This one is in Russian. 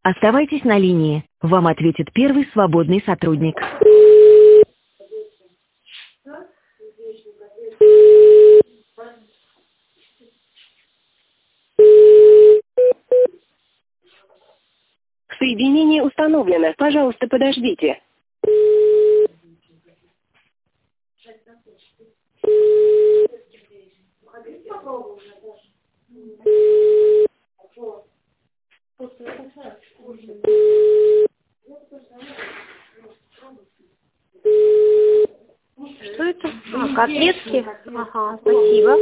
Оставайтесь на линии. Вам ответит первый свободный сотрудник. Соединение установлено. Пожалуйста, подождите. Что это? А, котлетки? Ага, спасибо.